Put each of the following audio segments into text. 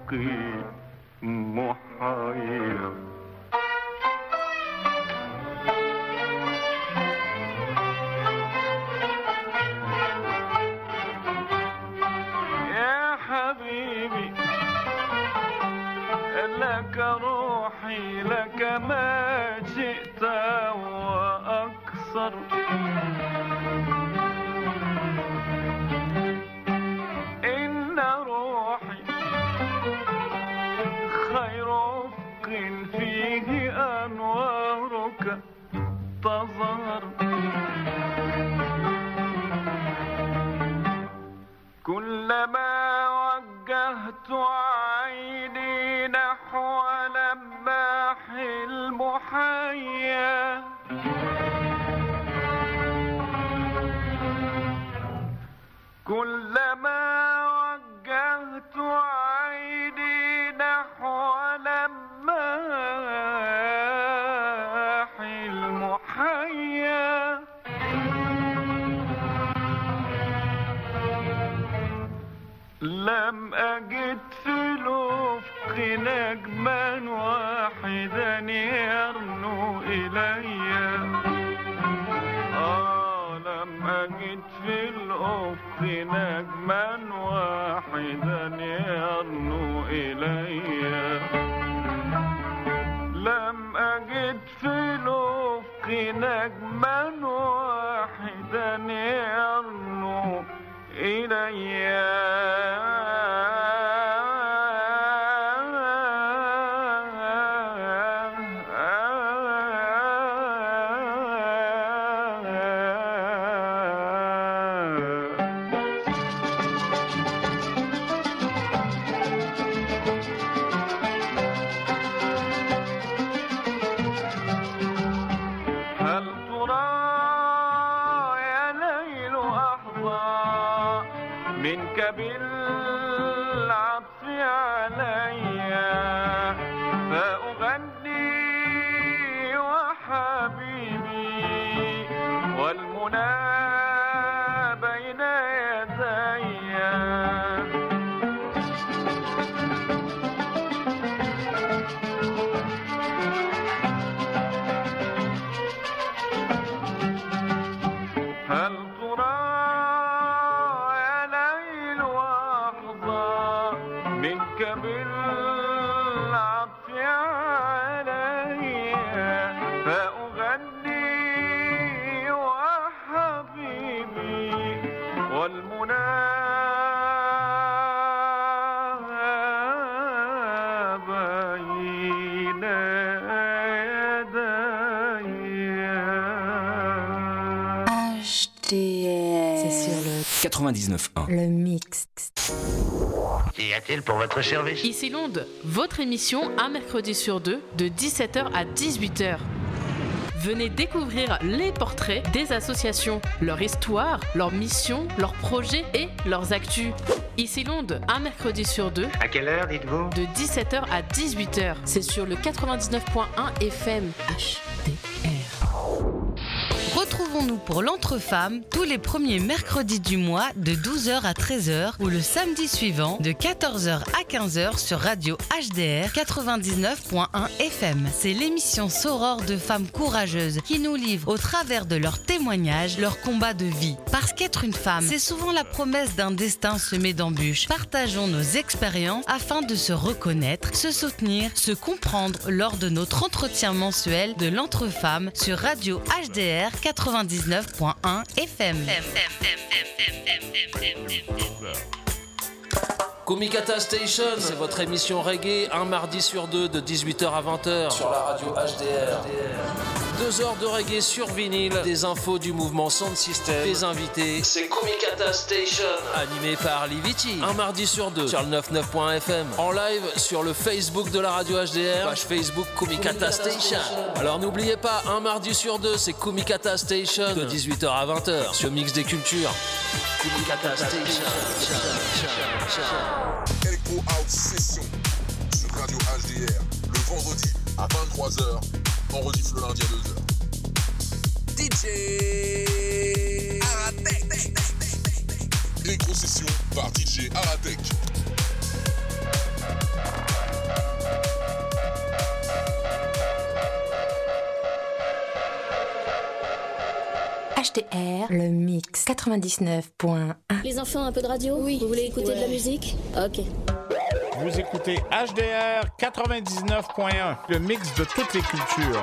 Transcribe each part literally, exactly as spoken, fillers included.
رفقي محير. يا حبيبي لك روحي لك ما شئت وأكثر. إن روحي خير رفق فيه أنوارك تظهر. كلما وجهت عيني نحو لماح المحيا كلما وجهت عيني نحو لماح المحيا لم أجد في الأفق نجما واحدا يرنو إلي. آه لم أجد في الأفق نجما واحدا يرنو إلي. لم أجد في الأفق نجما واحدا يرنو إلي. بالعطف علي فأغني وحبيبي والمنى بين يدي. هل ترى منك بالعطف علي فأغني وحبيبي والمنى بين يدي. C'est sur le quatre-vingt-dix-neuf point un. Le mix. Y a-t-il pour votre service? Ici Londres, votre émission un mercredi sur deux de dix-sept heures à dix-huit heures. Venez découvrir les portraits des associations, leur histoire, leurs missions, leurs projets et leurs actus. Ici Londres, un mercredi sur deux. À quelle heure dites-vous? De dix-sept heures à dix-huit heures. C'est sur le quatre-vingt-dix-neuf point un F M H D R. Retrouvons-nous pour l'Entre-Femmes tous les premiers mercredis du mois de douze heures à treize heures ou le samedi suivant de quatorze heures à quinze heures sur Radio H D R quatre-vingt-dix-neuf point un F M. C'est l'émission Soror de femmes courageuses qui nous livrent au travers de leurs témoignages leur combat de vie. Parce qu'être une femme, c'est souvent la promesse d'un destin semé d'embûches. Partageons nos expériences afin de se reconnaître, se soutenir, se comprendre lors de notre entretien mensuel de l'Entre-Femmes sur Radio H D R quatre-vingt-dix-neuf point un F M. Kumikata Station, c'est votre émission reggae, un mardi sur deux de dix-huit heures à vingt heures sur la radio H D R. Deux heures de reggae sur vinyle, des infos du mouvement Sound System, des invités. C'est Kumikata Station, animé par Liviti, un mardi sur deux sur le quatre-vingt-dix-neuf point un F M. En live sur le Facebook de la radio H D R, page Facebook Kumikata Station. Alors n'oubliez pas, un mardi sur deux, c'est Kumikata Station, de dix-huit heures à vingt heures sur Mix des Cultures. Kumikata Station. Echo House Session sur Radio H D R le vendredi à vingt-trois heures, en rediff le lundi à deux heures. D J Aratek. Echo Session par D J Aratek. H D R, le mix quatre-vingt-dix-neuf point un. Les enfants, un peu de radio? Oui. Vous voulez écouter ouais. de la musique? Ok. Vous écoutez H D R quatre-vingt-dix-neuf point un, le mix de toutes les cultures.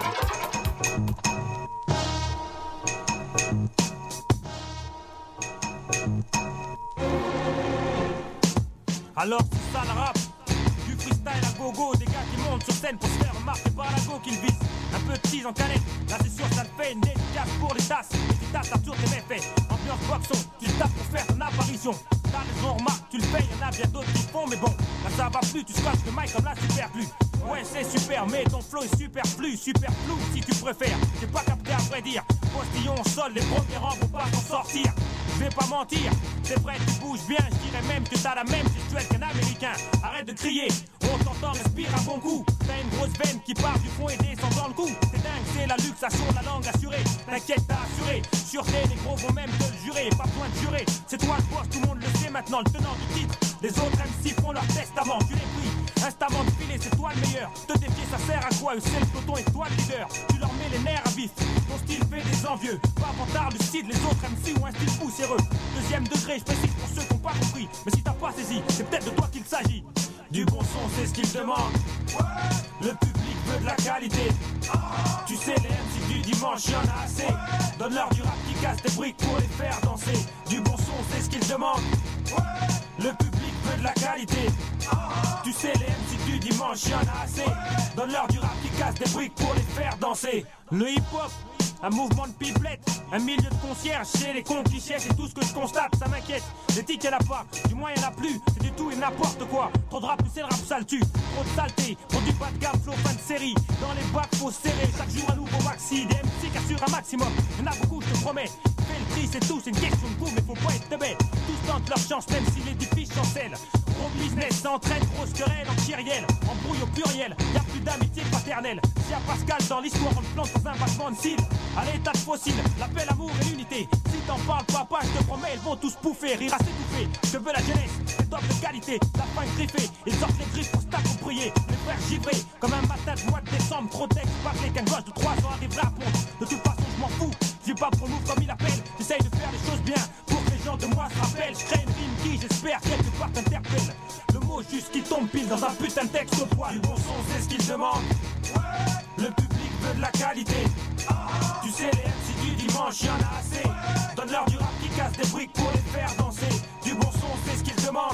Alors c'est ça le rap, du freestyle à gogo, des gars qui montent sur scène pour se faire remarquer par la go qu'ils visent. Un peu de tease en canette, là c'est sûr ça te fait une dédicace pour les tasses. Et tu tasses à toujours tes méfaits, ambiance boxon, tu tapes pour faire ton apparition. T'as raison, remarque, tu le payes, y'en a bien d'autres qui font, mais bon, là ça va plus, tu scratches le mic comme la super glue. Ouais c'est super, mais ton flow est superflu, super flou si tu préfères. J'ai pas capté à vrai dire, postillon au sol, les premiers rangs vont pas s'en sortir. Je vais pas mentir, c'est vrai tu bouges bien, je dirais même que t'as la même gestuelle qu'un américain. Arrête de crier, on t'entend, respire à bon coup. T'as une grosse veine qui part du fond et descend dans le cou. C'est dingue, c'est la luxation, la langue assurée. T'inquiète, t'as assuré, sûreté, les gros vont même te le jurer. Pas besoin de jurer, c'est toi le boss, tout le monde le sait maintenant, le tenant du titre. Les autres M C font leur testament, tu les pris, instamment de filer, c'est toi le meilleur. Te défier, ça sert à quoi? Eux c'est le peloton et toi le leader. Tu leur mets les nerfs à vif, ton style fait des envieux. Pas vantard, lucide, les autres M C ont un style poussiéreux. Deuxième degré, je précise pour ceux qui n'ont pas compris. Mais si t'as pas saisi, c'est peut-être de toi qu'il s'agit. Du bon son, c'est ce qu'ils demandent. Le public veut de la qualité. Tu sais, les M C du dimanche, y'en a assez. Donne-leur du rap qui casse des briques pour les faire danser. Du bon son, c'est ce qu'ils demandent. Le public veut de la qualité. Tu sais, les M C du dimanche, y'en a assez. Donne-leur du rap qui casse des briques pour les faire danser. Le hip-hop, un mouvement de pipelette, un milieu de concierge chez les cons qui cherchent, c'est tout ce que je constate, ça m'inquiète. Les tics y'en a pas, du moins y'en a plus, c'est du tout et n'importe quoi. Trop de rap, c'est le rap sale tue, trop de saleté, produit pas de gamme, flow fin de série. Dans les bacs faut serrer, chaque jour un nouveau maxi, des M C qui assurent un maximum. Y'en a beaucoup, je te promets. Fais le tri, c'est tout, c'est une question de goût, mais faut pas être de bête. Tous tentent leur chance, même si l'édifice chancelle. Gros business s'entraîne, grosse querelle en kyrielle, embrouille au pluriel, y'a plus d'amitié paternelle. Si à Pascal dans l'histoire on le plante dans un battement de cils, à l'état de fossile, l'appel amour et l'unité. Si t'en parles papa, je te promets, ils vont tous pouffer, rire à s'étouffer. Je veux la jeunesse, les tops de qualité, la fin griffée, ils sortent les griffes pour s'accompagner. Les frères givrés, comme un matin de mois de décembre, trop texte, parler qu'un gosse de trois ans arrivera à pondre. De toute façon je m'en fous, je pas pour nous comme il appelle, j'essaye de faire les choses bien, pour que les gens de moi se rappellent. Je crée une rime qui j'espère quelque part t'interpelle. Le mot juste qui tombe pile dans un putain de texte au poil. Du bon son c'est ce qu'ils demandent. Le public veut de la qualité. Tu sais les M C du dimanche y'en a assez. Donne-leur du rap qui casse des briques pour les faire danser. Du bon son c'est ce qu'ils demandent.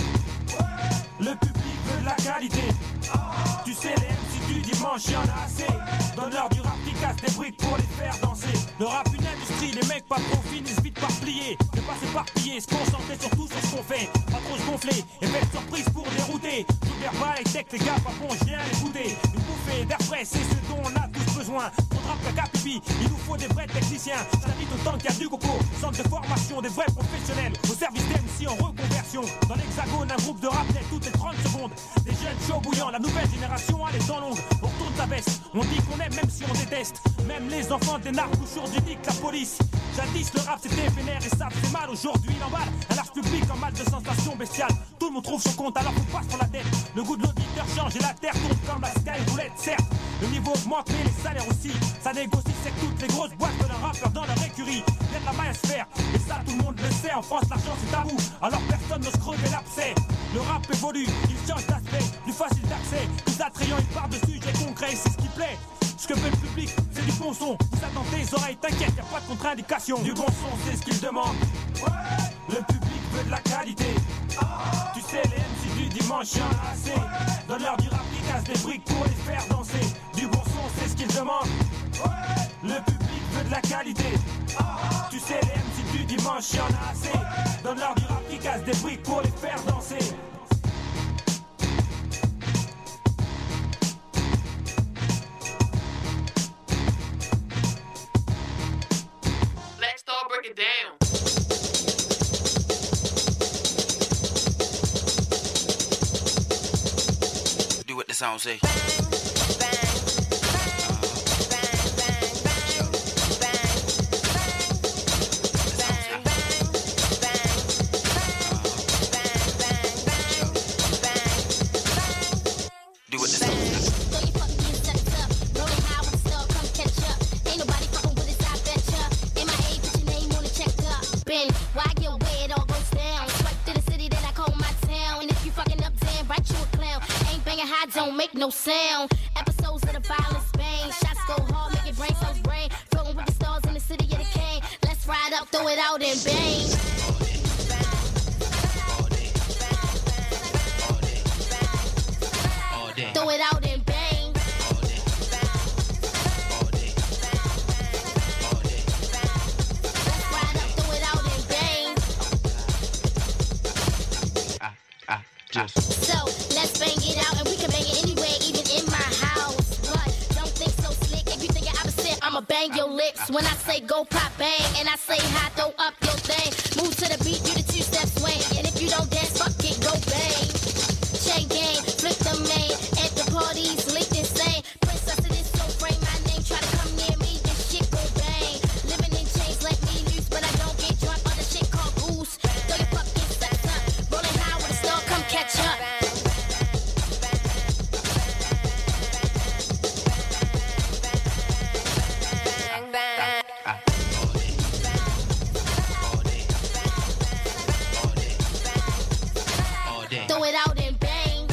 Le public veut de la qualité. Tu sais les M C du dimanche y'en a assez. Donne-leur du rap qui casse des briques pour les faire danser. Le rap une industrie, les mecs pas trop finissent vite par plier. Ne pas s'éparpiller, se concentrer surtout sur ce qu'on fait. Pas trop se gonfler, et belle surprise pour dérouter. J'ouvre pas les textes, les gars, pas bon, je viens l'écouter. Une bouffée d'air frais, c'est ce dont on a tous besoin. Trop de rap caca pipi, il nous faut des vrais techniciens. J'invite autant qu'il y a du coco, centre de formation, des vrais professionnels. Au service d'M C en reconversion. Dans l'hexagone, un groupe de rap net toutes les trente secondes. Des jeunes chauds bouillants, la nouvelle génération, elle est en longue. On retourne sa veste, on dit qu'on aime même si on déteste. Même les enfants des narcs aujourd'hui niquent la police. Jadis le rap c'était vénère et ça fait mal. Aujourd'hui il emballe un large public en mal de sensations bestiales. Tout le monde trouve son compte alors qu'on passe sur la tête. Le goût de l'auditeur change et la terre tourne comme la sky roulette. Certes, le niveau augmente mais les salaires aussi. Ça négocie, c'est que toutes les grosses boîtes veulent un rappeur dans leur écurie. Il y a de la maille à se faire et ça tout le monde le sait. En France l'argent c'est tabou, alors personne n'ose crever l'abcès. Le rap évolue, il change d'aspect, plus facile d'accès, plus attrayant, il part de sujets concrets, c'est ce qui plaît. Ce que veut le public, c'est du bon son. Vous attendez tes oreilles, t'inquiète, y'a pas de contre-indication. Du bon son, c'est ce qu'ils demandent. Le public veut de la qualité. Tu sais, les M C du dimanche, y'en a assez. Donne-leur du rap qui casse des briques pour les faire danser. Du bon son, c'est ce qu'ils demandent. Le public veut de la qualité. Tu sais, les M C du dimanche, y'en a assez. Donne-leur du rap qui casse des briques pour les faire danser. Break it down. Do what the song say. make no sound. Episodes of the violence bang. Shots go hard, make your brain cells brain. Floating with the stars in the city of the cane. Let's ride out, throw it out and bang. Throw it out and bang. Let's ride up, throw it out and bang. I, I just. So let's bang it out and we can bang it anywhere, even in my house. But don't think so slick. If you think you're opposite, I'ma bang your lips. When I say go pop bang and I say hi, throw up your thing. Move to the beat, do the two step swing. And if you don't dance, fuck it, go bang. Chain gang, flip the main. At the parties, lick this thing. Princess of this so frame my name. Try to come near me, this shit go bang. Living in chains, let me loose, but I don't get drunk on the shit called booze. Throw your fucking sex up. Rolling high with a star, come catch up. Bang, bang. Throw it out and bang.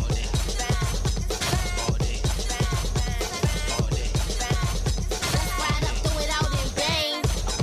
Let's ride up, throw it out and bang.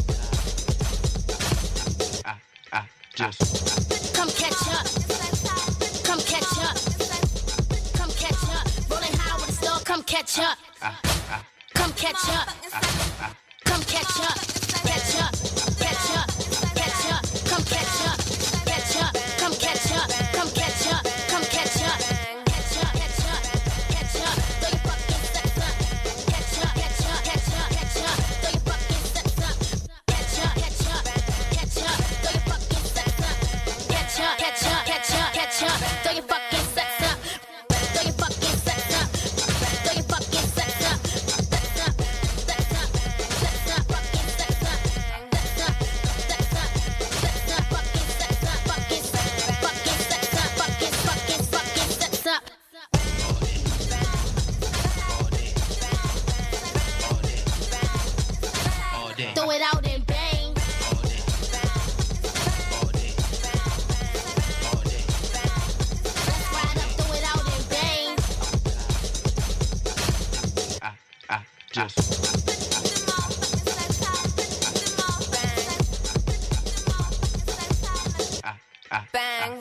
I, I just. Come catch up. Come catch up. Come catch up. Rolling high with a star, come catch up. Come catch up. Come catch up. Catch up. Catch up. Catch up. Come catch up. Catch up. Come catch up. Come catch up. Come catch up. Catch up. Catch up. Catch up. Throw your fucking steps up. Catch up. Catch up. Catch up. Catch up. Throw your fucking steps up. Catch up. Catch up. Catch up. Throw your fucking steps up. Catch up. Catch up. Catch up. Catch up. Throw your fucking steps up. Throw your fucking steps up. Throw your fucking steps up. Steps up. Steps up. Steps up. Fucking steps up. Steps up. Steps up. Steps up. Fucking steps up. Fucking fucking steps up. Fucking fucking fucking steps up. Throw it out and bang. Let's ride up, throw it out and bang. I, I just. I, I, Bang.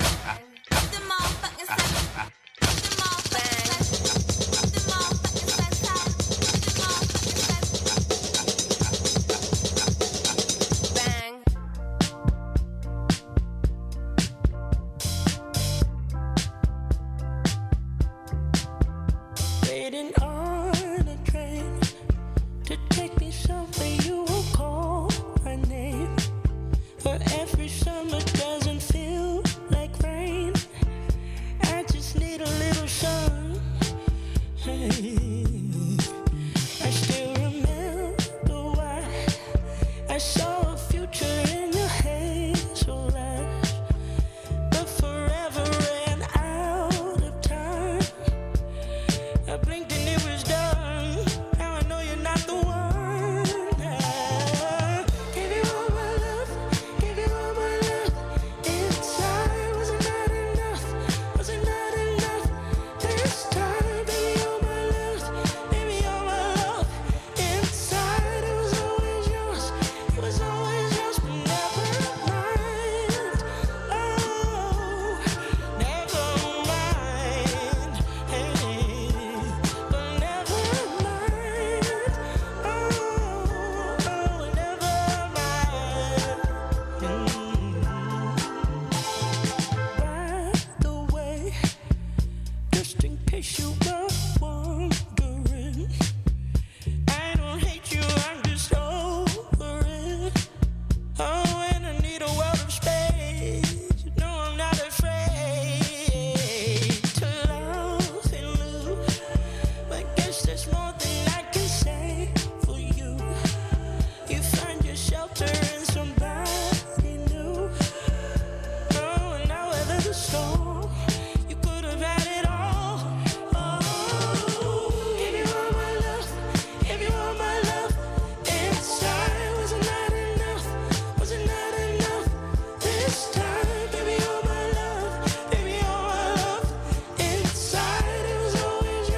Waiting on a train to take me somewhere you will call my name. Where every summer doesn't feel like rain. I just need a little sun. Hey. I still remember why I saw a future in your hazel eyes, but forever ran out of time. I blinked and it was done. Now I know you're not the one. Give you all my love, give you all my love. Inside, was it not enough? Was it not enough? This time, baby, all my love, baby, all my love. Inside, it was always yours, it was always yours, but never mind. Oh, never mind. Hey. But never mind. Oh, oh, never mind. Mm. By the way, just in case you were wondering, I don't hate you, I'm just over it. Oh, and I need a world of space. No, I'm not afraid to love and lose. But guess there's more than I can say for you. You find your shelter in somebody new. Oh, and now weather the storm. You could have had it all. Oh, give you all my love, give you all my love. Inside, was it not enough? Was it not enough? This time, baby, all my love, baby, all my love. Inside, it was always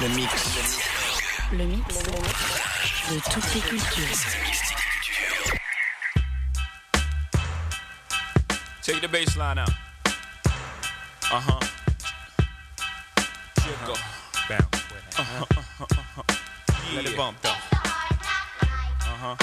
Le mix. Le mix de toutes les cultures. Take the bass line out. Uh-huh. Jiggle. Bounce. Uh-huh, uh-huh, uh-huh. Yeah. Let it bump though. Uh-huh.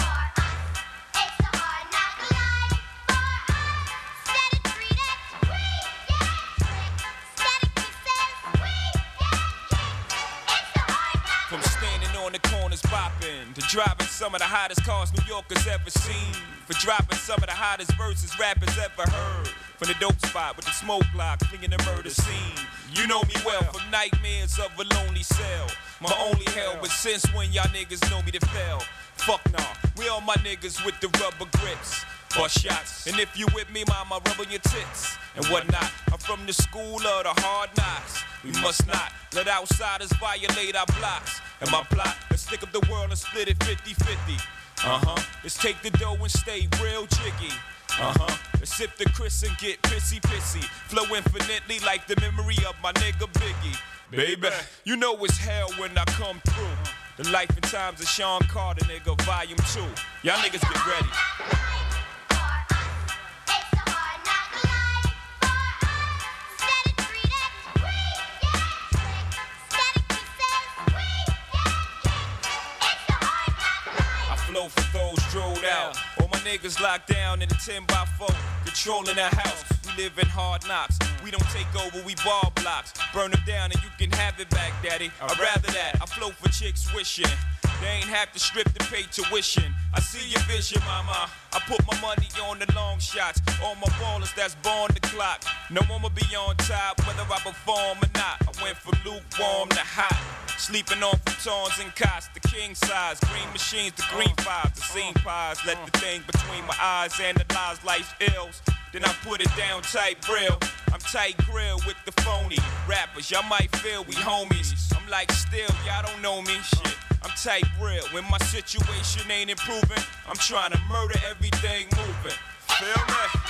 From standing on the corners bopping to driving some of the hottest cars New Yorkers ever seen, for dropping some of the hottest verses rappers ever heard, from the dope spot with the smoke block flinging the murder scene. You know me well from nightmares of a lonely cell, my only hell, but since when y'all niggas know me to fail? Fuck nah, we all my niggas with the rubber grips, bust shots, and if you with me, mama, rub on your tits and whatnot. I'm from the school of the hard knocks. We must not let outsiders violate our blocks. And my plot, let's stick up the world and split it fifty-fifty. Uh-huh, let's take the dough and stay real jiggy. Uh-huh, let's sip the Chris and get pissy-pissy. Flow infinitely like the memory of my nigga Biggie. Baby, you know it's hell when I come through. The life and times of Sean Carter, nigga, volume two. Y'all niggas get ready. Flow for those drilled out. All my niggas locked down in a ten by four, controlling the house. We live in hard knocks. We don't take over, we ball blocks. Burn them down and you can have it back, daddy. I'd rather that. I flow for chicks wishing they ain't have to strip to pay tuition. I see your vision, mama. I put my money on the long shots. All my ballers that's born the clock. No one will be on top, whether I perform or not. I went from lukewarm to hot. Sleeping on futons and cots, the king size. Green machines, the green fives, the scene pies. Let the thing between my eyes analyze life's ills. Then I put it down tight real. I'm tight grill with the phony rappers. Y'all might feel we homies. I'm like still, y'all don't know me. Shit, I'm tight real. When my situation ain't improving, I'm trying to murder everything moving. Feel me?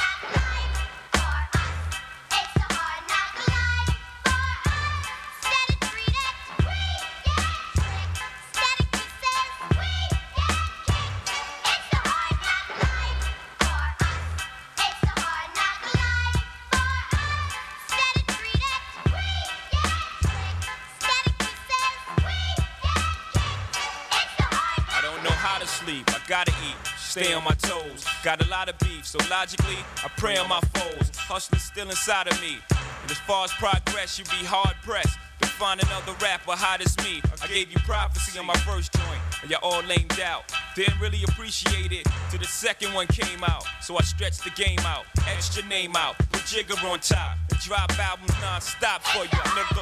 Sleep, I gotta eat, stay on my toes. Got a lot of beef, so logically, I pray on my foes. Hustling's still inside of me, and as far as progress, you be hard pressed to find another rapper hot as me. I gave you prophecy on my first joint, and y'all all lamed out. Didn't really appreciate it till the second one came out. So I stretched the game out, etched your name out, put Jigger on top, and drop albums non-stop for ya, nigga.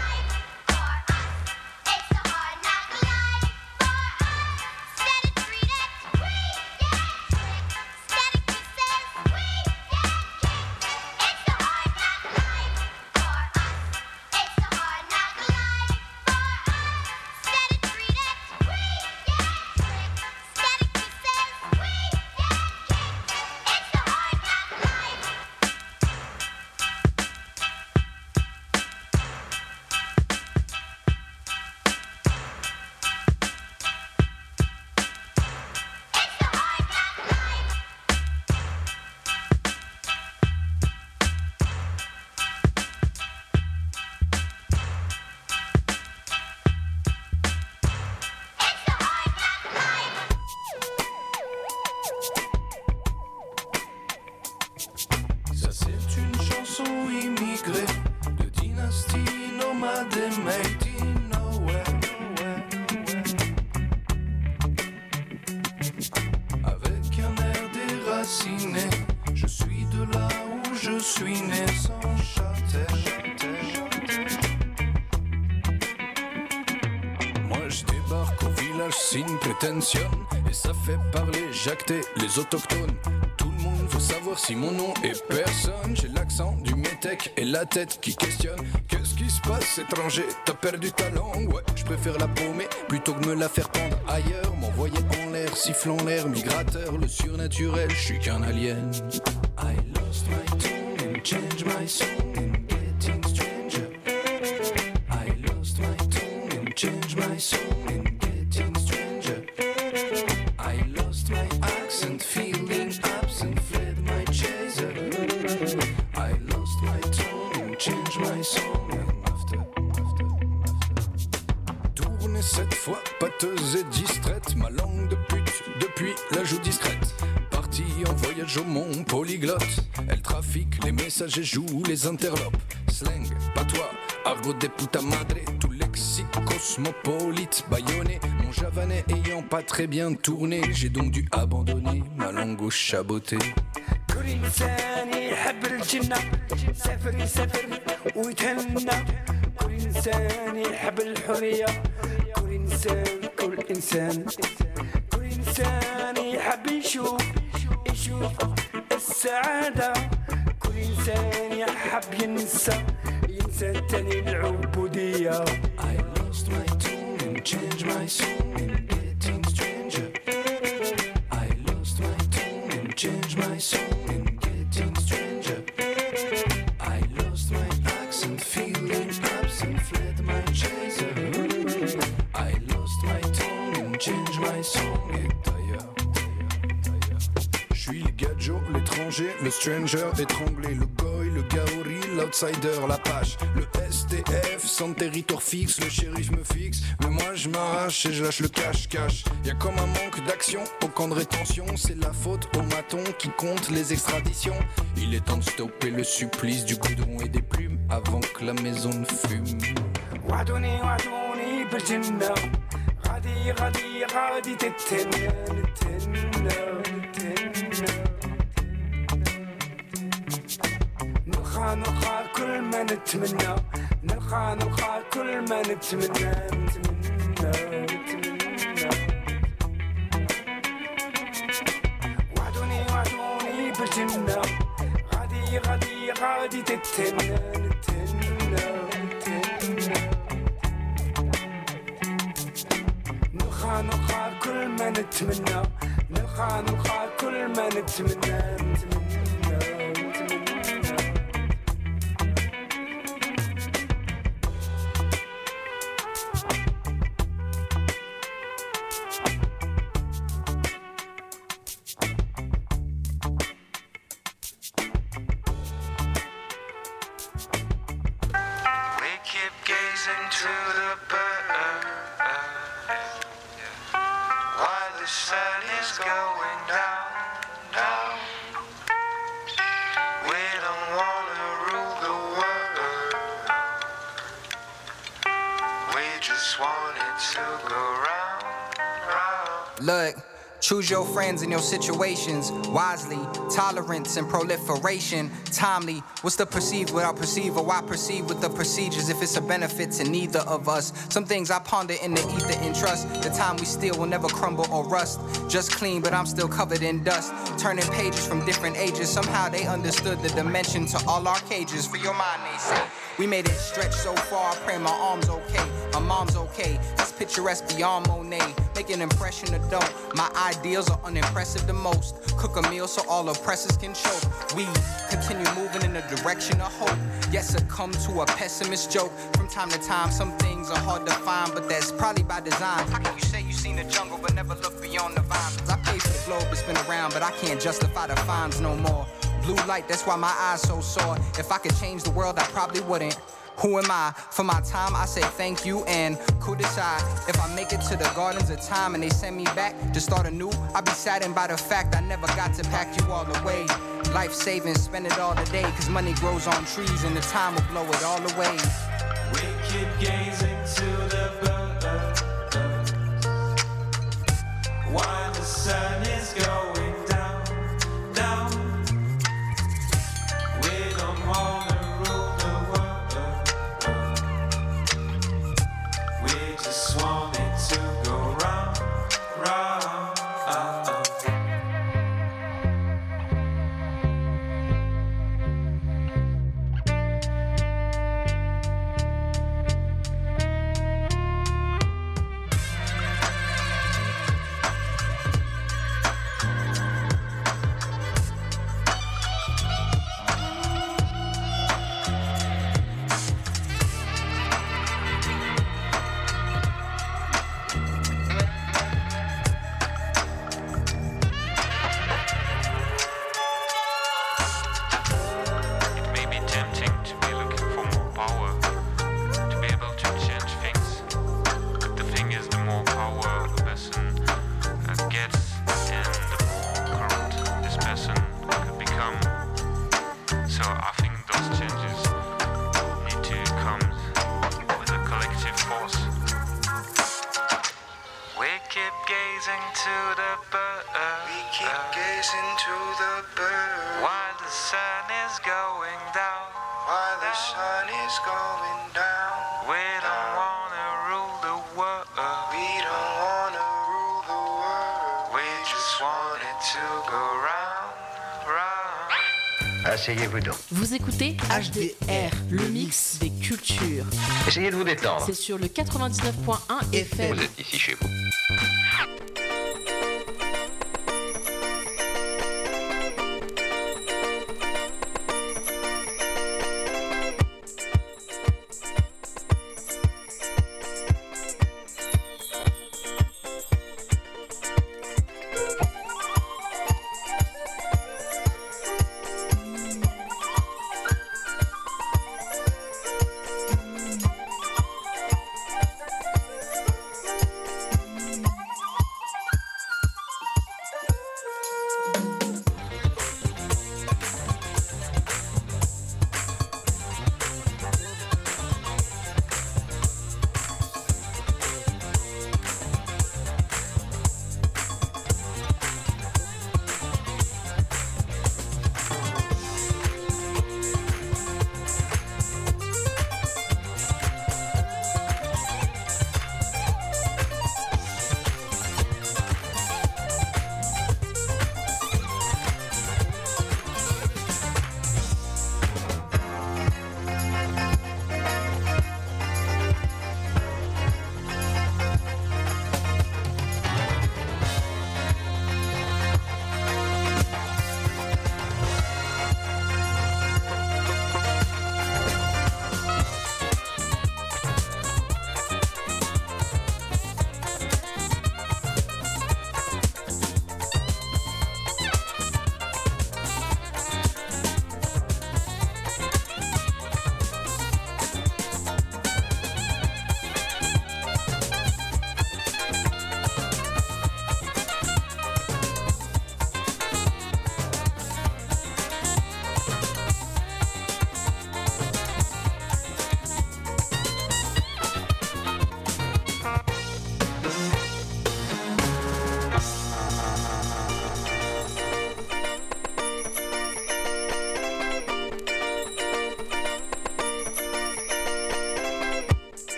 Et ça fait parler jacter les autochtones. Tout le monde veut savoir si mon nom est personne. J'ai l'accent du métèque et la tête qui questionne. Qu'est-ce qui se passe, étranger? T'as perdu ta langue? Ouais, je préfère la paumer plutôt que me la faire pendre ailleurs. M'envoyer en l'air, sifflant l'air migrateur. Le surnaturel, je suis qu'un alien. I lost my tongue and changed my song and getting stranger. I lost my tongue and song and after, after, after. Tournée cette fois, pâteuse et distraite, ma langue de pute depuis la joue discrète. Partie en voyage au monde polyglotte, elle trafique les messages et joue les interlopes. Slang, patois, argot des puta madre, tout lexique cosmopolite bâillonné. Mon javanais ayant pas très bien tourné, j'ai donc dû abandonner ma langue au chaboté. كل إنسان يحب الجنة سافر يسافر ويتهنى كل إنسان يحب الحرية كل إنسان كل إنسان كل إنسان يحب يشوف يشوف السعادة كل إنسان يحب ينسى ينسى التاني العبودية I lost my tune and changed my song and getting stranger. I lost my tune and changed my song and getting stranger. I lost my accent, feeling absent, fled my chaser. I lost my tone and changed my song et d'ailleurs, d'ailleurs, d'ailleurs. Je suis le gadjo, l'étranger, le stranger, étranglé, le goy, le gaori, l'outsider, l'apache, le S T F, sans territoire fixe, le shérif me fixe, mais moi je m'arrache et je lâche le cache-cache. Y'a comme un manque d'action au camp de rétention, c'est la faute au maton qui compte les extraditions. Il est temps de stopper le supplice du goudron et des plumes avant que la maison ne fume. وعدوني وعدوني بالجنة غادي غادي غادي تتهنى نتهنى نتهنى نلقى نلقى كل ما نتمنى نلقى نلقى كل ما نتمنى نتمنى نتمنى وعدوني وعدوني بالجنة غادي غادي غادي تتهنى نتهنى نتهنى نلقى نلقى كل ما نتمنى نلقى نلقى كل ما نتمنى نتمنى Look, choose your friends and your situations wisely. Tolerance and proliferation, timely. What's the perceived without perceive, or why perceive with the procedures if it's a benefit to neither of us? Some things I ponder in the ether and trust. The time we steal will never crumble or rust. Just clean, but I'm still covered in dust. Turning pages from different ages. Somehow they understood the dimension to all our cages. For your mind, they say. We made it stretch so far, I pray my arm's okay, my mom's okay. That's picturesque beyond Monet. Make an impression or don't. My ideals are unimpressive the most. Cook a meal so all oppressors can choke. We continue moving in the direction of hope. Yes, succumb to a pessimist joke. From time to time, some things are hard to find, but that's probably by design. How can you say you seen the jungle but never look beyond the vines? Cause I paid for the globe, it's been around, but I can't justify the fines no more. Blue light, that's why my eyes so sore. If I could change the world, I probably wouldn't. Who am I? For my time, I say thank you and could decide. If I make it to the gardens of time and they send me back to start anew, I'll be saddened by the fact I never got to pack you all away. Life savings, spend it all today, cause money grows on trees and the time will blow it all away. We keep gazing to the birds while the sun is going down, down. We don't wanna rule the world. We just want it to go round, round. asseyez-vous donc. Vous écoutez H D R, le mix des cultures. Essayez de vous détendre. C'est sur le quatre-vingt-dix-neuf point un F M. Vous êtes ici chez vous.